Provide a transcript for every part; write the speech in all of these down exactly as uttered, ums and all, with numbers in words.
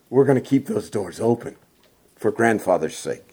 we're going to keep those doors open for grandfather's sake.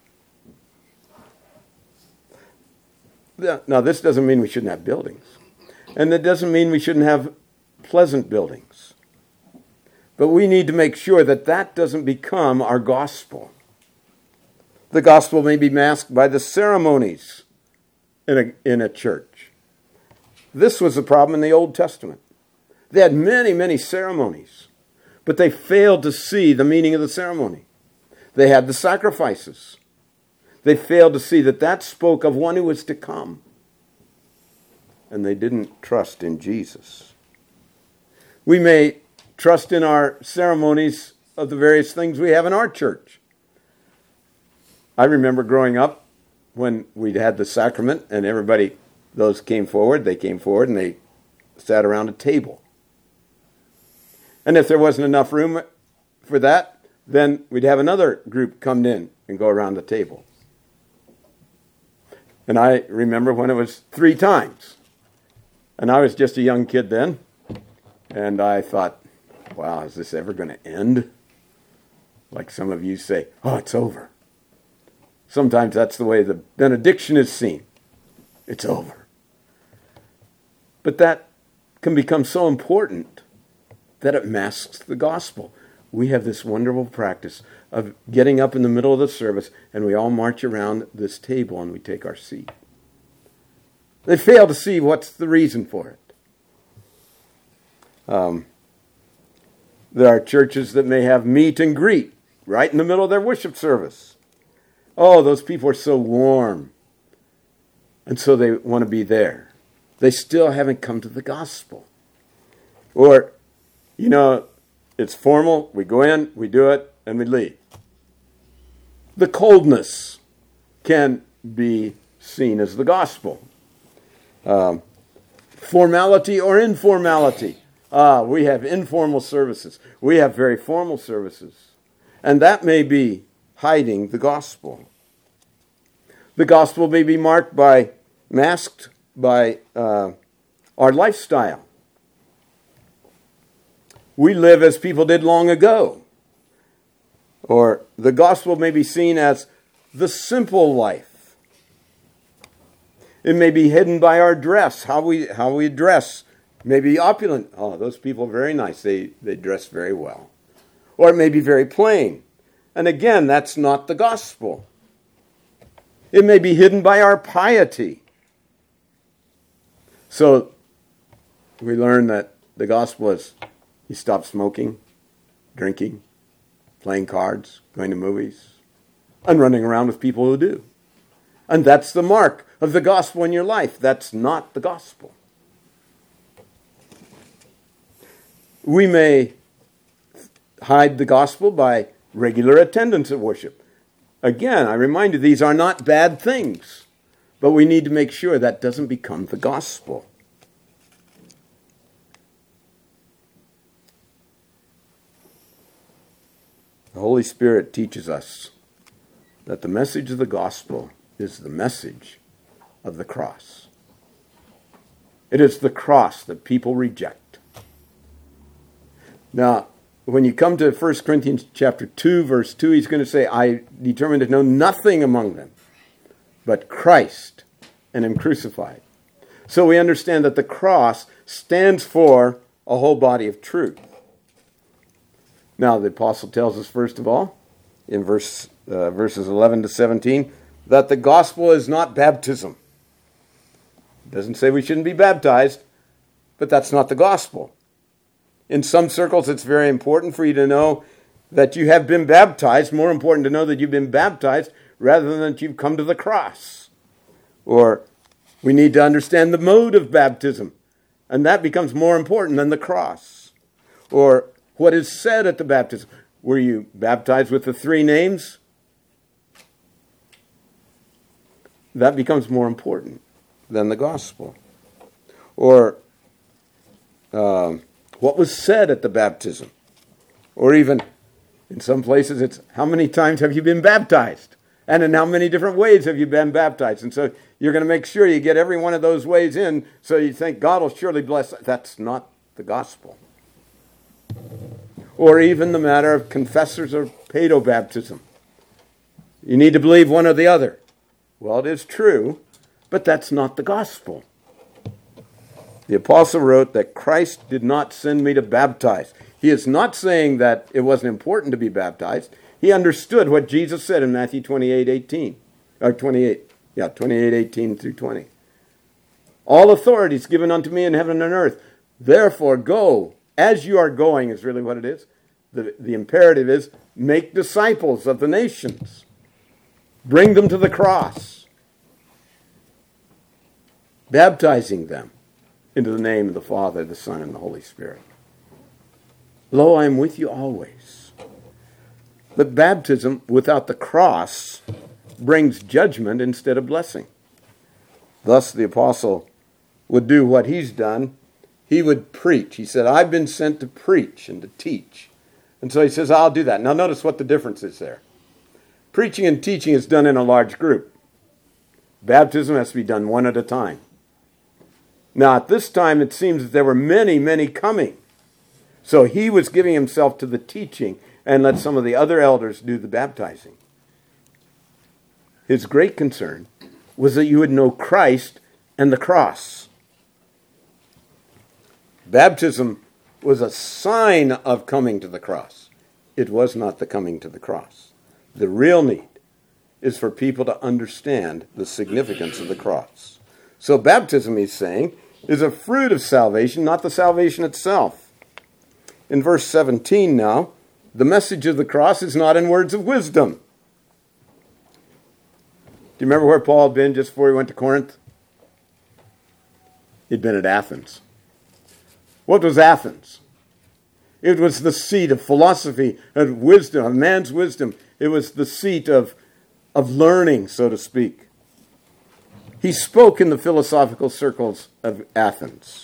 Now, this doesn't mean we shouldn't have buildings. And that doesn't mean we shouldn't have pleasant buildings. But we need to make sure that that doesn't become our gospel. The gospel may be masked by the ceremonies in a, in a church. This was the problem in the Old Testament. They had many, many ceremonies, but they failed to see the meaning of the ceremony. They had the sacrifices. They failed to see that that spoke of one who was to come. And they didn't trust in Jesus. We may trust in our ceremonies of the various things we have in our church. I remember growing up when we'd had the sacrament and everybody, those came forward, they came forward and they sat around a table. And if there wasn't enough room for that, then we'd have another group come in and go around the table. And I remember when it was three times. And I was just a young kid then. And I thought, wow, is this ever going to end? Like some of you say, oh, it's over. Sometimes that's the way the benediction is seen. It's over. But that can become so important that it masks the gospel. We have this wonderful practice of getting up in the middle of the service and we all march around this table and we take our seat. They fail to see what's the reason for it. Um, there are churches that may have meet and greet right in the middle of their worship service. Oh, those people are so warm. And so they want to be there. They still haven't come to the gospel. Or, you know, it's formal. We go in, we do it, and we leave. The coldness can be seen as the gospel. Um, formality or informality. Ah, we have informal services. We have very formal services. And that may be hiding the gospel. The gospel may be marked by, masked by uh, our lifestyle. We live as people did long ago. Or the gospel may be seen as the simple life. It may be hidden by our dress, how we how we dress. Maybe opulent. Oh, those people are very nice. They, they dress very well. Or it may be very plain. And again, that's not the gospel. It may be hidden by our piety. So we learn that the gospel is you stop smoking, drinking, playing cards, going to movies, and running around with people who do. And that's the mark of the gospel in your life. That's not the gospel. We may hide the gospel by regular attendance at worship. Again, I remind you, these are not bad things, but we need to make sure that doesn't become the gospel. The Holy Spirit teaches us that the message of the gospel is the message of the cross. It is the cross that people reject. Now, when you come to First Corinthians chapter two, verse two, he's going to say, I determined to know nothing among them but Christ and him crucified. So we understand that the cross stands for a whole body of truth. Now, the apostle tells us, first of all, in verse uh, verses eleven to seventeen, that the gospel is not baptism. It doesn't say we shouldn't be baptized, but that's not the gospel. In some circles, it's very important for you to know that you have been baptized. More important to know that you've been baptized rather than that you've come to the cross. Or we need to understand the mode of baptism, and that becomes more important than the cross. Or what is said at the baptism. Were you baptized with the three names? That becomes more important than the gospel. Or uh, what was said at the baptism? Or even, in some places, it's how many times have you been baptized? And in how many different ways have you been baptized? And so you're going to make sure you get every one of those ways in so you think God will surely bless. That's not the gospel. or even the matter of confessors or paedobaptism. You need to believe one or the other. Well, it is true, but that's not the gospel. The apostle wrote that Christ did not send me to baptize. He is not saying that it wasn't important to be baptized. He understood what Jesus said in Matthew twenty-eight eighteen. Or twenty-eight, yeah, twenty-eight eighteen through twenty. All authority is given unto me in heaven and earth. Therefore, go. As you are going is really what it is. The, the imperative is, make disciples of the nations. Bring them to the cross. Baptizing them into the name of the Father, the Son, and the Holy Spirit. Lo, I am with you always. But baptism without the cross brings judgment instead of blessing. Thus the apostle would do what he's done. He would preach. He said, I've been sent to preach and to teach. And so he says, I'll do that. Now notice what the difference is there. Preaching and teaching is done in a large group. Baptism has to be done one at a time. Now at this time it seems that there were many, many coming. So he was giving himself to the teaching and let some of the other elders do the baptizing. His great concern was that you would know Christ and the cross. Baptism was a sign of coming to the cross. It was not the coming to the cross. The real need is for people to understand the significance of the cross. So baptism, he's saying, is a fruit of salvation, not the salvation itself. In verse seventeen now, the message of the cross is not in words of wisdom. Do you remember where Paul had been just before he went to Corinth? He'd been at Athens. What was Athens? It was the seat of philosophy and wisdom, of man's wisdom. It was the seat of, of learning, so to speak. He spoke in the philosophical circles of Athens.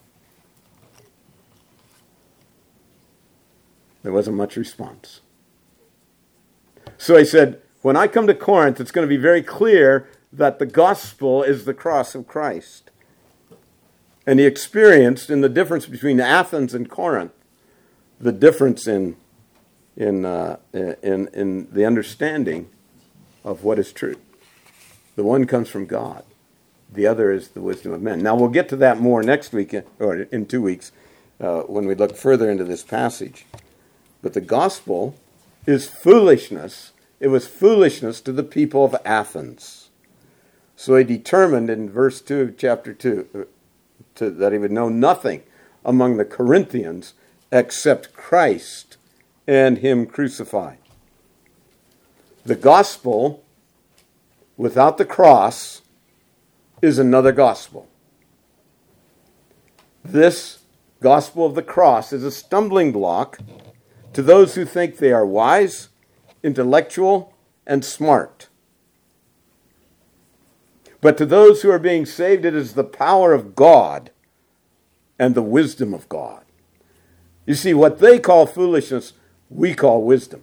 There wasn't much response. So he said, when I come to Corinth, it's going to be very clear that the gospel is the cross of Christ. And he experienced in the difference between Athens and Corinth, the difference in in uh, in in the understanding of what is true. The one comes from God. The other is the wisdom of men. Now we'll get to that more next week, or in two weeks, uh, when we look further into this passage. But the gospel is foolishness. It was foolishness to the people of Athens. So he determined in verse two of chapter two to, that he would know nothing among the Corinthians except Christ and him crucified. The gospel without the cross is another gospel. This gospel of the cross is a stumbling block to those who think they are wise, intellectual, and smart. But to those who are being saved, it is the power of God and the wisdom of God. You see, what they call foolishness, we call wisdom.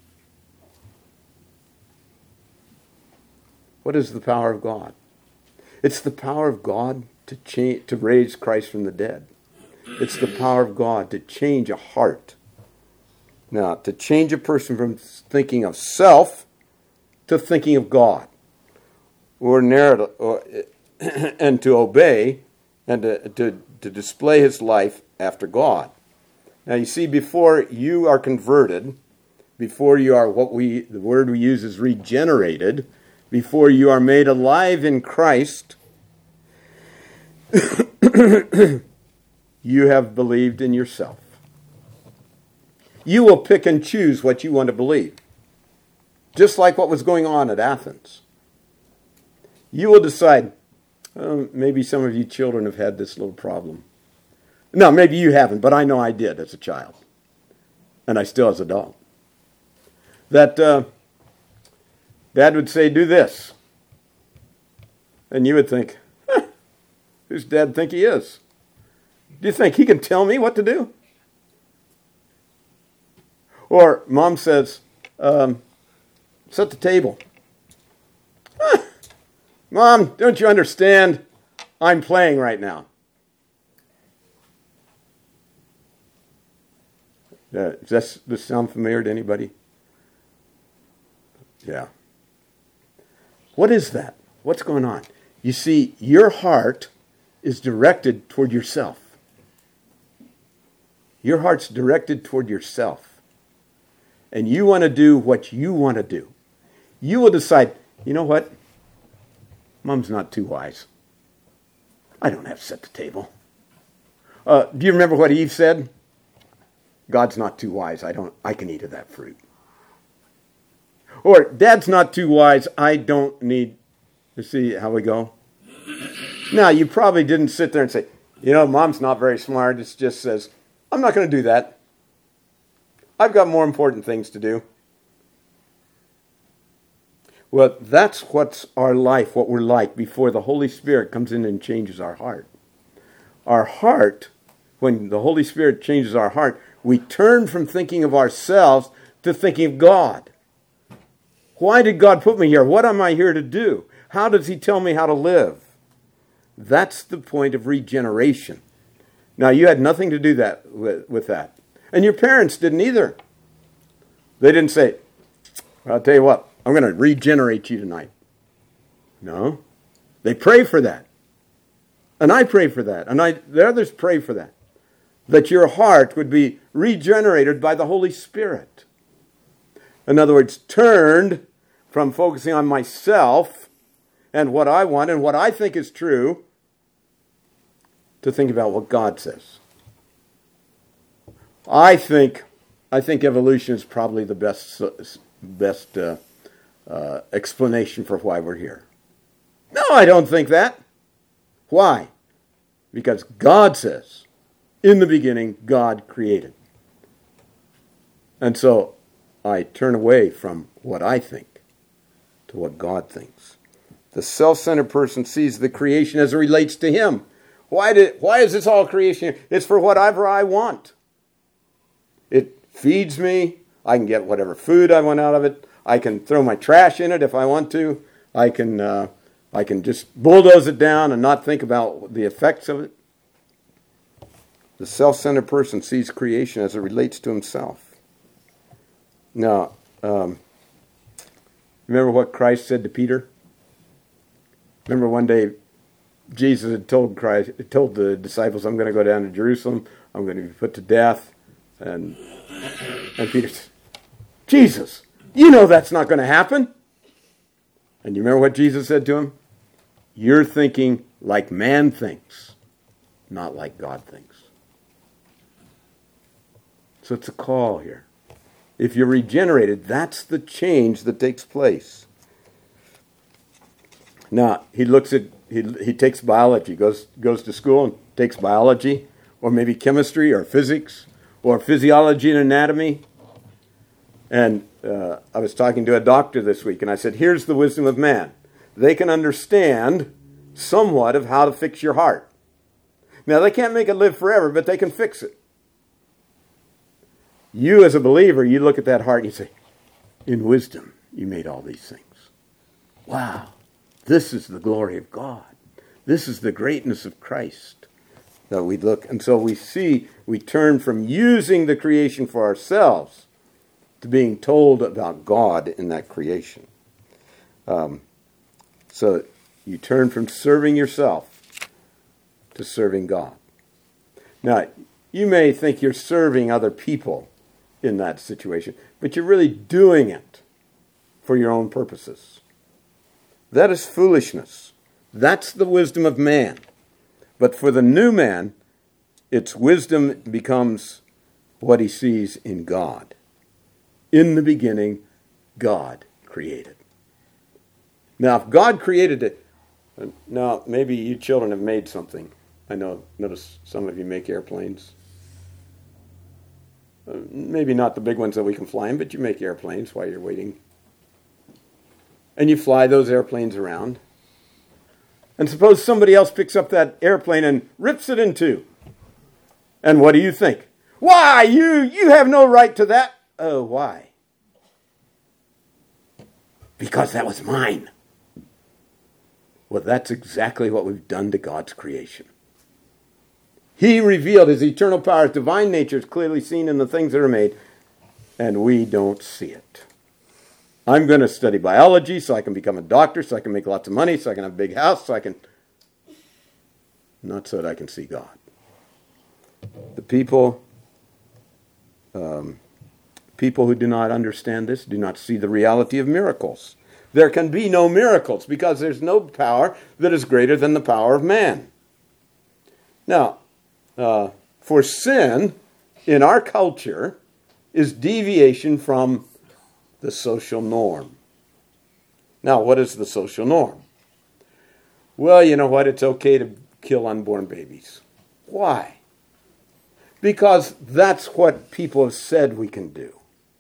What is the power of God? It's the power of God to change, to raise Christ from the dead. It's the power of God to change a heart. Now, to change a person from thinking of self to thinking of God. Or narrative, or, and to obey and to, to, to display his life after God. Now, you see, before you are converted, before you are what we, the word we use is regenerated, before you are made alive in Christ, you have believed in yourself. You will pick and choose what you want to believe. Just like what was going on at Athens. You will decide, oh, maybe some of you children have had this little problem. No, maybe you haven't, but I know I did as a child. And I still as an adult. That uh, Dad would say, do this. And you would think, huh, who's Dad think he is? Do you think he can tell me what to do? Or Mom says, um, set the table. Huh, Mom, don't you understand? I'm playing right now. Uh, does this, this sound familiar to anybody? Yeah. What is that? What's going on? You see, your heart is directed toward yourself. Your heart's directed toward yourself. And you want to do what you want to do. You will decide, you know what? Mom's not too wise. I don't have to set the table. Uh, do you remember what Eve said? God's not too wise. I don't. I can eat of that fruit. Or Dad's not too wise. I don't need. You see how we go? Now, you probably didn't sit there and say, you know, Mom's not very smart. It just says, I'm not going to do that. I've got more important things to do. Well, that's what's our life, what we're like before the Holy Spirit comes in and changes our heart. Our heart, when the Holy Spirit changes our heart, we turn from thinking of ourselves to thinking of God. Why did God put me here? What am I here to do? How does He tell me how to live? That's the point of regeneration. Now, you had nothing to do that with, with that. And your parents didn't either. They didn't say, I'll tell you what, I'm going to regenerate you tonight. No. They pray for that. And I pray for that. And I, the others pray for that. That your heart would be regenerated by the Holy Spirit. In other words, turned from focusing on myself and what I want and what I think is true to think about what God says. I think, I think evolution is probably the best, best uh, uh, explanation for why we're here. No, I don't think that. Why? Because God says, in the beginning, God created. And so I turn away from what I think to what God thinks. The self-centered person sees the creation as it relates to him. Why did? Why is this all creation? It's for whatever I want. It feeds me. I can get whatever food I want out of it. I can throw my trash in it if I want to. I can, uh, I can just bulldoze it down and not think about the effects of it. The self-centered person sees creation as it relates to himself. Now, um, remember what Christ said to Peter? Remember one day Jesus had told Christ, told the disciples, I'm going to go down to Jerusalem. I'm going to be put to death. And, and Peter said, Jesus, you know that's not going to happen. And you remember what Jesus said to him? You're thinking like man thinks, not like God thinks. So it's a call here. If you're regenerated, that's the change that takes place. Now, he looks at, he, he takes biology, goes, goes to school and takes biology, or maybe chemistry or physics, or physiology and anatomy. And uh, I was talking to a doctor this week, and I said, here's the wisdom of man. They can understand somewhat of how to fix your heart. Now, they can't make it live forever, but they can fix it. You as a believer, you look at that heart and you say, in wisdom, you made all these things. Wow, this is the glory of God. This is the greatness of Christ that we look. And so we see, we turn from using the creation for ourselves to being told about God in that creation. Um, so you turn from serving yourself to serving God. Now, you may think you're serving other people in that situation, but you're really doing it for your own purposes. That is foolishness. That's the wisdom of man. But for the new man, its wisdom becomes what he sees in God. In the beginning, God created. Now, if God created it, now maybe you children have made something. I know, notice some of you make airplanes. Uh, maybe not the big ones that we can fly in, but you make airplanes while you're waiting. And you fly those airplanes around. And suppose somebody else picks up that airplane and rips it in two. And what do you think? Why? You, you have no right to that. Oh, why? Because that was mine. Well, that's exactly what we've done to God's creation. He revealed his eternal power, his divine nature is clearly seen in the things that are made, and we don't see it. I'm going to study biology so I can become a doctor, so I can make lots of money, so I can have a big house, so I can... Not so that I can see God. The people, um, people who do not understand this do not see the reality of miracles. There can be no miracles because there's no power that is greater than the power of man. Now, uh, for sin in our culture is deviation from the social norm. Now, what is the social norm? Well, you know what? It's okay to kill unborn babies. Why? Because that's what people have said we can do.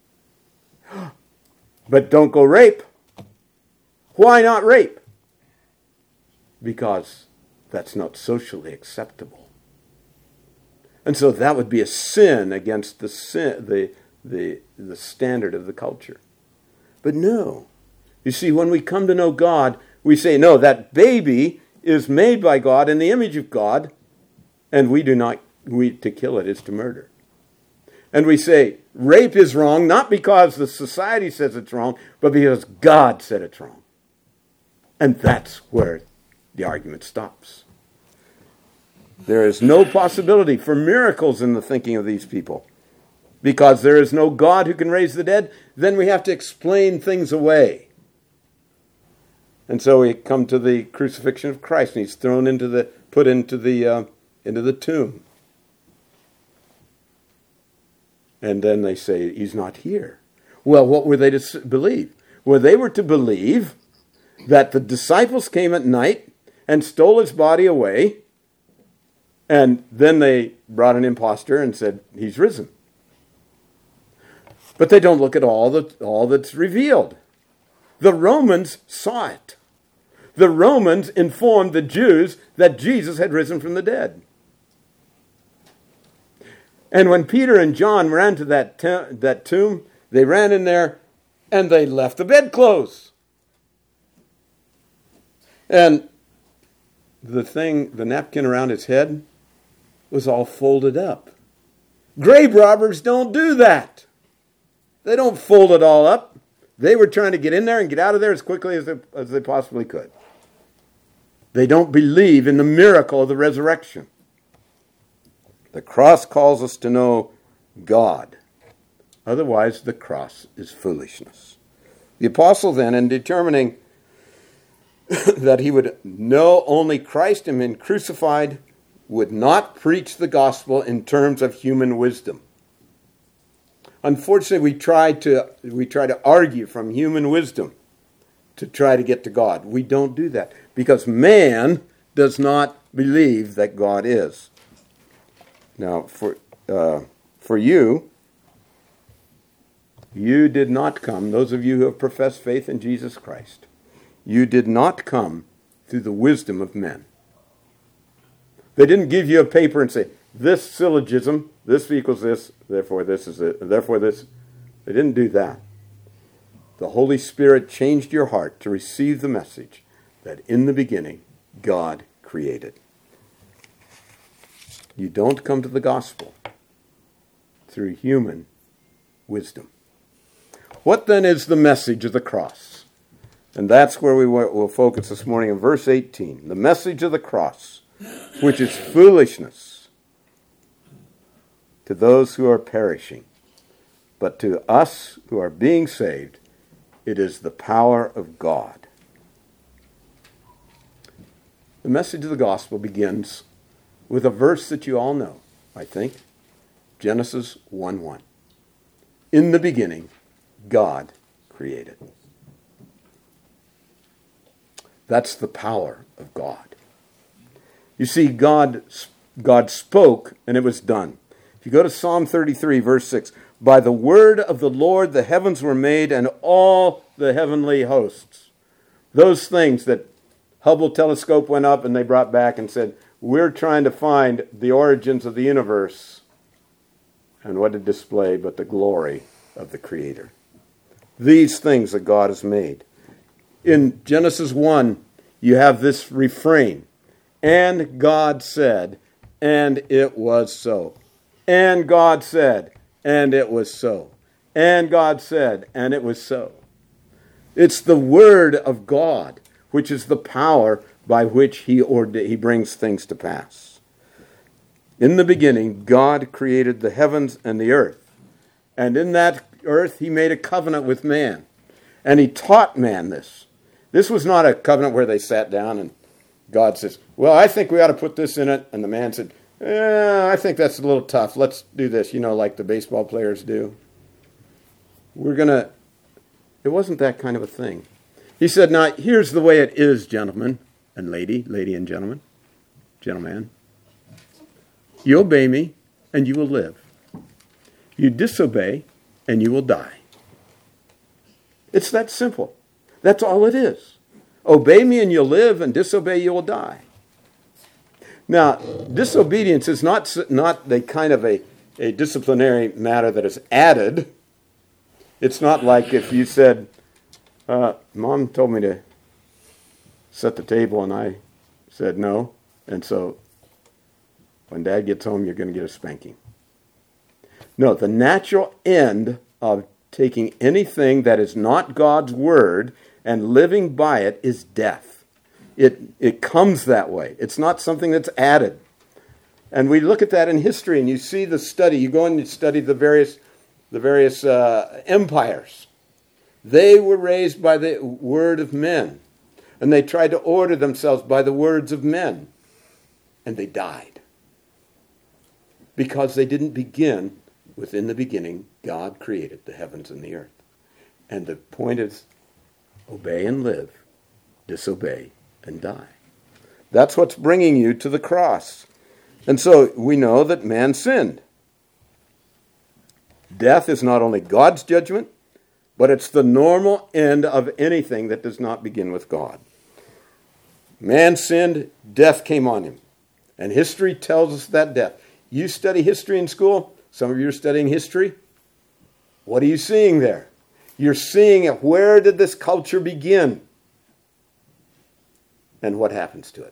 But don't go rape. Why not rape? Because that's not socially acceptable. And so that would be a sin against the sin, the, the, the standard of the culture. But no. You see, when we come to know God, we say, no, that baby is made by God in the image of God, and we do not, we to kill it is to murder. And we say, rape is wrong, not because the society says it's wrong, but because God said it's wrong. And that's where the argument stops. There is no possibility for miracles in the thinking of these people. Because there is no God who can raise the dead, then we have to explain things away. And so we come to the crucifixion of Christ, and he's thrown into the, put into the, uh, into the tomb. And then they say, he's not here. Well, what were they to believe? Well, they were to believe that the disciples came at night and stole his body away, and then they brought an impostor and said, he's risen. But they don't look at all that all that's revealed. The Romans saw it. The Romans informed the Jews that Jesus had risen from the dead. And when Peter and John ran to that, te- that tomb, they ran in there and they left the bedclothes. And the thing, the napkin around his head was all folded up. Grave robbers don't do that. They don't fold it all up. They were trying to get in there and get out of there as quickly as they, as they possibly could. They don't believe in the miracle of the resurrection. The cross calls us to know God. Otherwise, the cross is foolishness. The apostle then, in determining that he would know only Christ and been crucified, would not preach the gospel in terms of human wisdom. Unfortunately, we try to we try to argue from human wisdom to try to get to God. We don't do that because man does not believe that God is. Now, for uh, for you, you did not come, those of you who have professed faith in Jesus Christ, you did not come through the wisdom of men. They didn't give you a paper and say, this syllogism, this equals this, therefore this is it, therefore this. They didn't do that. The Holy Spirit changed your heart to receive the message that in the beginning, God created. You don't come to the gospel through human wisdom. What then is the message of the cross? And that's where we will focus this morning in verse eighteen. The message of the cross, which is foolishness to those who are perishing, but to us who are being saved, it is the power of God. The message of the gospel begins with a verse that you all know, I think. Genesis one one. In the beginning, God created. That's the power of God. You see, God, God spoke and it was done. If you go to Psalm thirty-three, verse six, by the word of the Lord the heavens were made and all the heavenly hosts. Those things that Hubble telescope went up and they brought back and said, we're trying to find the origins of the universe. And what a display but the glory of the Creator. These things that God has made. In Genesis one, you have this refrain. And God said, and it was so. And God said, and it was so. And God said, and it was so. It's the word of God, which is the power by which he, orde- he brings things to pass. In the beginning, God created the heavens and the earth. And in that earth, he made a covenant with man. And he taught man this. This was not a covenant where they sat down and God says, well, I think we ought to put this in it. And the man said, eh, I think that's a little tough. Let's do this, you know, like the baseball players do. We're going to... It wasn't that kind of a thing. He said, now, here's the way it is, gentlemen and lady, lady and gentlemen, gentleman. You obey me, and you will live. You disobey, and you will die. It's that simple. That's all it is. Obey me, and you'll live, and disobey, you will die. Now, disobedience is not, not the kind of a, a disciplinary matter that is added. It's not like if you said, uh, Mom told me to set the table, and I said no, and so when Dad gets home, you're going to get a spanking. No, the natural end of taking anything that is not God's word and living by it is death. It it comes that way. It's not something that's added. And we look at that in history, and you see the study. You go and you study the various the various uh, empires. They were raised by the word of men, and they tried to order themselves by the words of men, and they died because they didn't begin within the beginning. God created the heavens and the earth, and the point is, obey and live, disobey and die. That's what's bringing you to the cross. And so we know that man sinned. Death is not only God's judgment, but it's the normal end of anything that does not begin with God. Man sinned, death came on him. And history tells us that death. You study history in school. Some of you are studying history. What are you seeing there? You're seeing it. Where did this culture begin? And what happens to it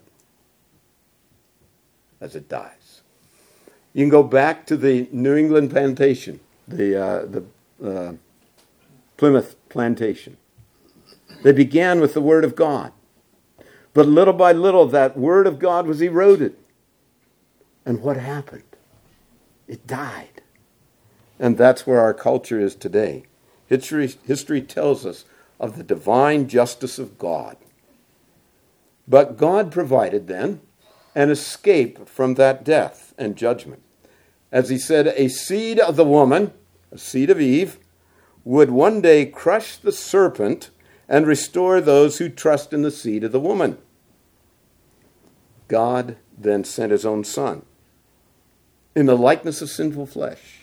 as it dies? You can go back to the New England plantation, the uh, the uh, Plymouth plantation. They began with the Word of God. But little by little, that Word of God was eroded. And what happened? It died. And that's where our culture is today. History, history tells us of the divine justice of God. But God provided then an escape from that death and judgment. As he said, a seed of the woman, a seed of Eve, would one day crush the serpent and restore those who trust in the seed of the woman. God then sent his own Son in the likeness of sinful flesh.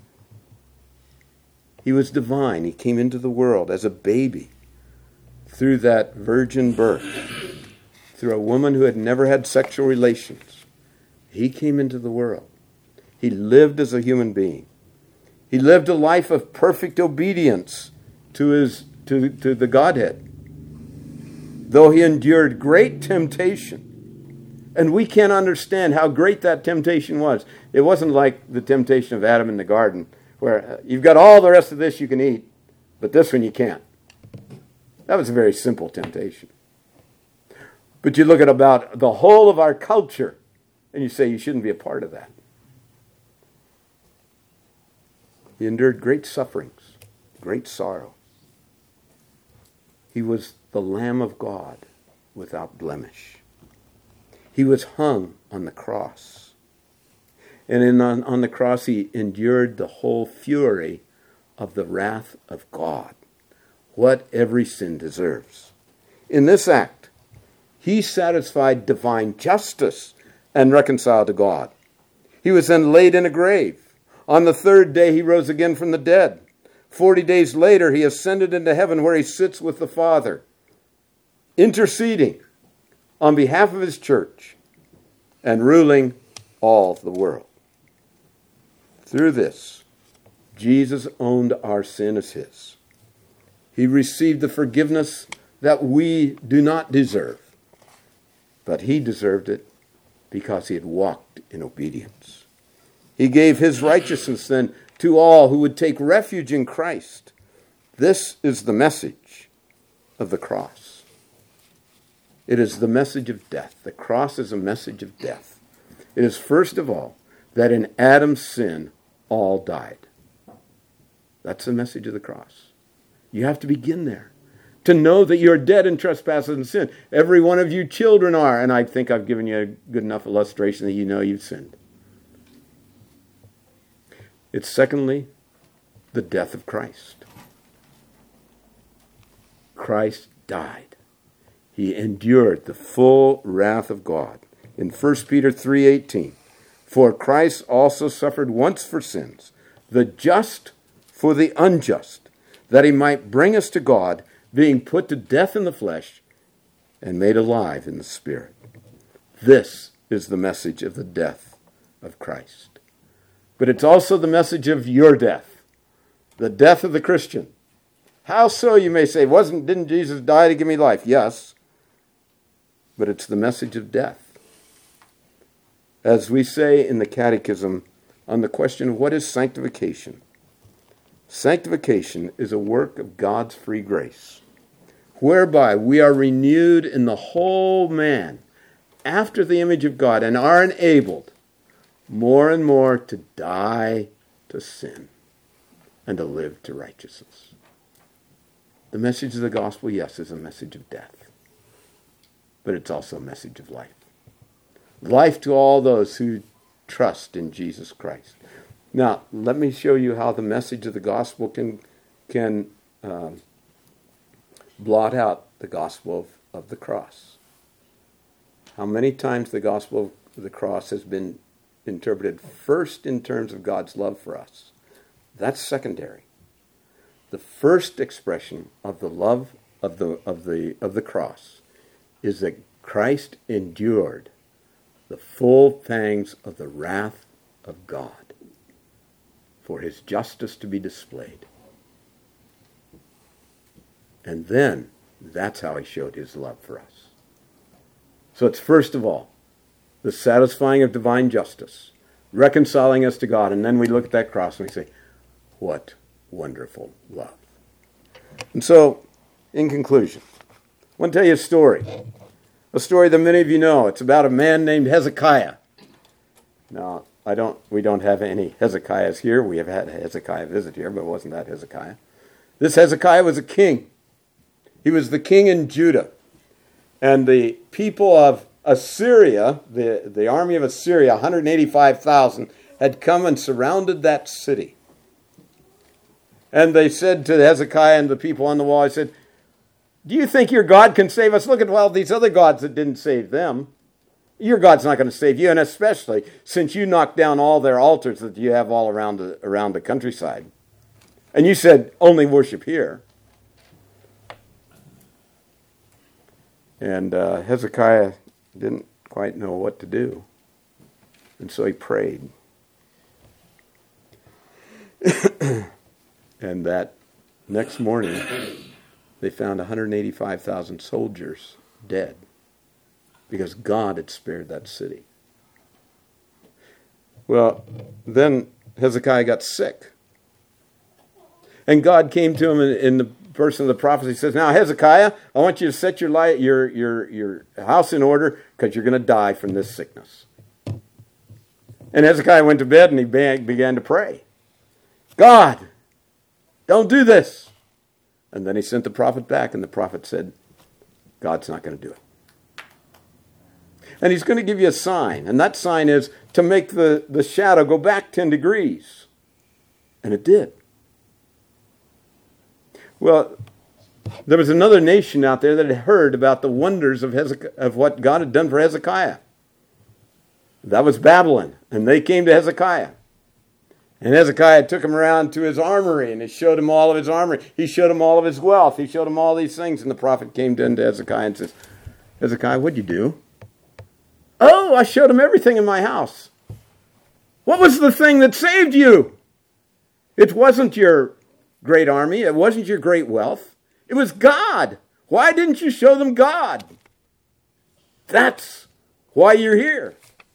He was divine. He came into the world as a baby through that virgin birth, through a woman who had never had sexual relations. He came into the world. He lived as a human being. He lived a life of perfect obedience to his to, to the Godhead, though he endured great temptation. And we can't understand how great that temptation was. It wasn't like the temptation of Adam in the garden, where uh, you've got all the rest of this you can eat, but this one you can't. That was a very simple temptation. But you look at about the whole of our culture, and you say you shouldn't be a part of that. He endured great sufferings, great sorrow. He was the Lamb of God without blemish. He was hung on the cross. And in, on, on the cross, he endured the whole fury of the wrath of God, what every sin deserves. In this act, he satisfied divine justice and reconciled to God. He was then laid in a grave. On the third day, he rose again from the dead. Forty days later, he ascended into heaven where he sits with the Father, interceding on behalf of his church and ruling all the world. Through this, Jesus owned our sin as his. He received the forgiveness that we do not deserve, but he deserved it because he had walked in obedience. He gave his righteousness then to all who would take refuge in Christ. This is the message of the cross. It is the message of death. The cross is a message of death. It is first of all that in Adam's sin all died. That's the message of the cross. You have to begin there. To know that you're dead in trespasses and sin. Every one of you children are. And I think I've given you a good enough illustration that you know you've sinned. It's secondly, the death of Christ. Christ died. He endured the full wrath of God. In First Peter three eighteen, for Christ also suffered once for sins, the just for the unjust, that he might bring us to God, being put to death in the flesh and made alive in the spirit. This is the message of the death of Christ. But it's also the message of your death, the death of the Christian. How so, you may say? Wasn't didn't Jesus die to give me life? Yes. But it's the message of death. As we say in the Catechism on the question of what is sanctification, sanctification is a work of God's free grace, whereby we are renewed in the whole man after the image of God and are enabled more and more to die to sin and to live to righteousness. The message of the gospel, yes, is a message of death, but it's also a message of life. Life to all those who trust in Jesus Christ. Now, let me show you how the message of the gospel can can um, blot out the gospel of, of the cross. How many times the gospel of the cross has been interpreted first in terms of God's love for us. That's secondary. The first expression of the love of the of the of the cross is that Christ endured the full pangs of the wrath of God for his justice to be displayed. And then that's how he showed his love for us. So it's first of all the satisfying of divine justice, reconciling us to God, and then we look at that cross and we say, what wonderful love. And so, in conclusion, I want to tell you a story. A story that many of you know. It's about a man named Hezekiah. Now, I don't. We don't have any Hezekiahs here. We have had a Hezekiah visit here, but it wasn't that Hezekiah. This Hezekiah was a king. He was the king in Judah. And the people of Assyria, the, the army of Assyria, one hundred eighty-five thousand, had come and surrounded that city. And they said to Hezekiah and the people on the wall, I said, do you think your God can save us? Look at all these other gods that didn't save them. Your God's not going to save you, and especially since you knocked down all their altars that you have all around the, around the countryside. And you said, only worship here. And uh, Hezekiah didn't quite know what to do. And so he prayed. And that next morning, they found one hundred eighty-five thousand soldiers dead because God had spared that city. Well, then Hezekiah got sick. And God came to him in, in the person of the prophecy. He says, now Hezekiah, I want you to set your, light, your, your, your house in order because you're going to die from this sickness. And Hezekiah went to bed and he began to pray. God, don't do this. And then he sent the prophet back, and the prophet said, God's not going to do it. And he's going to give you a sign, and that sign is to make the, the shadow go back ten degrees. And it did. Well, there was another nation out there that had heard about the wonders of, Hezekiah, of what God had done for Hezekiah. That was Babylon, and they came to Hezekiah. And Hezekiah took him around to his armory, and he showed him all of his armory. He showed him all of his wealth. He showed him all these things. And the prophet came to Hezekiah and says, Hezekiah, what'd you do? Oh, I showed him everything in my house. What was the thing that saved you? It wasn't your great army. It wasn't your great wealth. It was God. Why didn't you show them God? That's why you're here.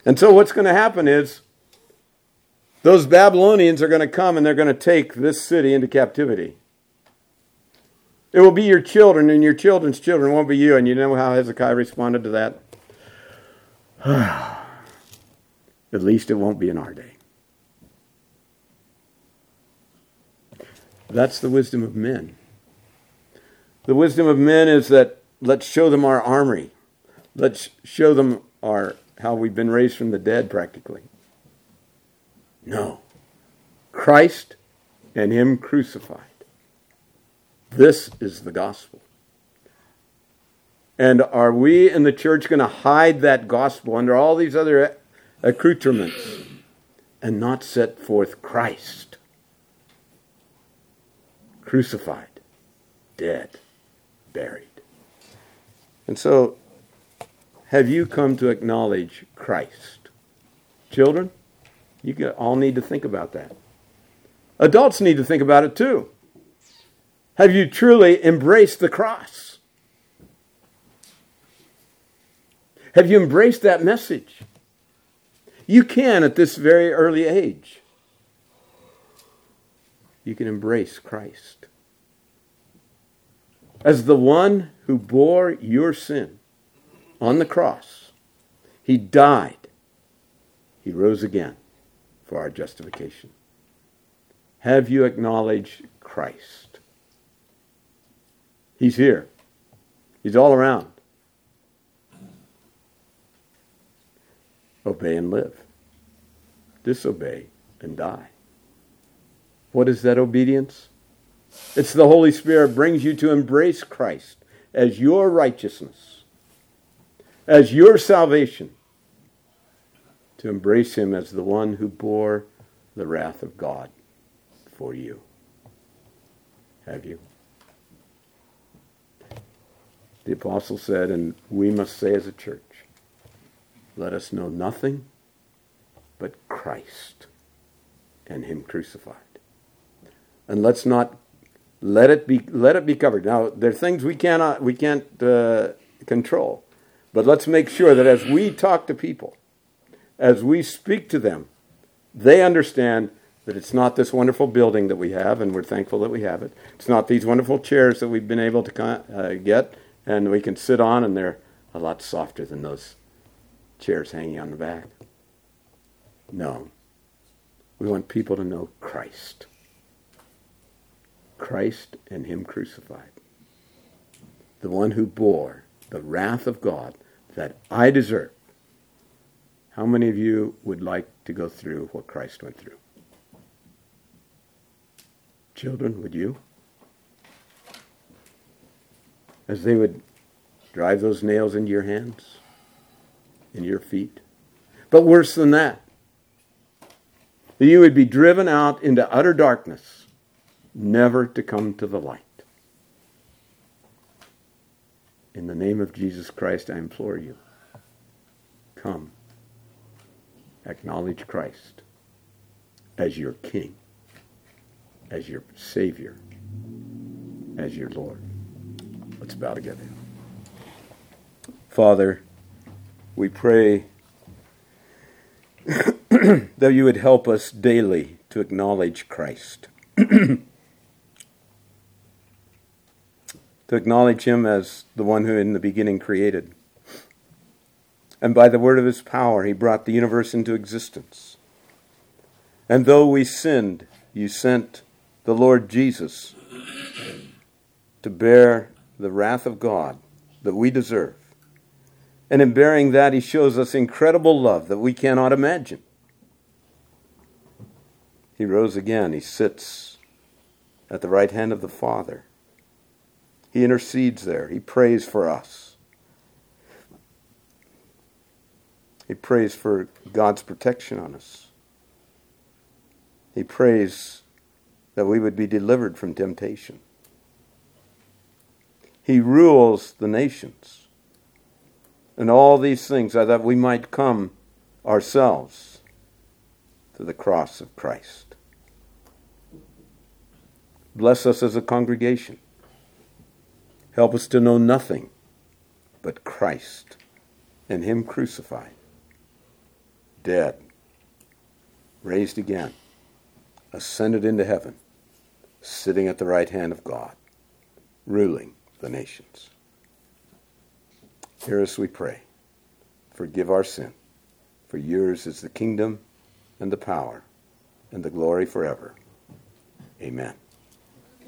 And so what's going to happen is those Babylonians are going to come and they're going to take this city into captivity. It will be your children, and your children's children won't be you. And you know how Hezekiah responded to that? At least it won't be in our day. That's the wisdom of men. The wisdom of men is that let's show them our armory. Let's show them our how we've been raised from the dead, practically. No. Christ and Him crucified. This is the gospel. And are we in the church going to hide that gospel under all these other accoutrements and not set forth Christ? Crucified, dead, buried. And so, have you come to acknowledge Christ? Children, you all need to think about that. Adults need to think about it too. Have you truly embraced the cross? Have you embraced that message? You can at this very early age. You can embrace Christ as the one who bore your sin on the cross. He died. He rose again for our justification. Have you acknowledged Christ? He's here. He's all around. Obey and live. Disobey and die. What is that obedience? It's the Holy Spirit brings you to embrace Christ as your righteousness, as your salvation, to embrace Him as the one who bore the wrath of God for you. Have you? The apostle said, and we must say as a church, let us know nothing but Christ and Him crucified. And let's not let it be let it be covered. Now, there are things we cannot we can't uh, control, but let's make sure that as we talk to people, as we speak to them, they understand that it's not this wonderful building that we have, and we're thankful that we have it. It's not these wonderful chairs that we've been able to uh, get, and we can sit on, and they're a lot softer than those chairs hanging on the back. No. We want people to know Christ. Christ and Him crucified. The one who bore the wrath of God that I deserve. How many of you would like to go through what Christ went through? Children, would you? As they would drive those nails into your hands, in your feet. But worse than that, that you would be driven out into utter darkness, never to come to the light. In the name of Jesus Christ, I implore you, come, acknowledge Christ as your King, as your Savior, as your Lord. Let's bow together. Father, we pray that you would help us daily to acknowledge Christ. To acknowledge Him as the one who in the beginning created. And by the word of His power, He brought the universe into existence. And though we sinned, you sent the Lord Jesus to bear the wrath of God that we deserve. And in bearing that, He shows us incredible love that we cannot imagine. He rose again. He sits at the right hand of the Father. He intercedes there. He prays for us. He prays for God's protection on us. He prays that we would be delivered from temptation. He rules the nations. And all these things are that we might come ourselves to the cross of Christ. Bless us as a congregation. Help us to know nothing but Christ and Him crucified. dead, raised again, ascended into heaven, sitting at the right hand of God, ruling the nations. Hear us, we pray. Forgive our sin, for yours is the kingdom and the power and the glory forever. Amen.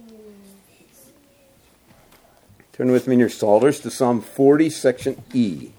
Turn with me in your Psalters to Psalm forty, section E.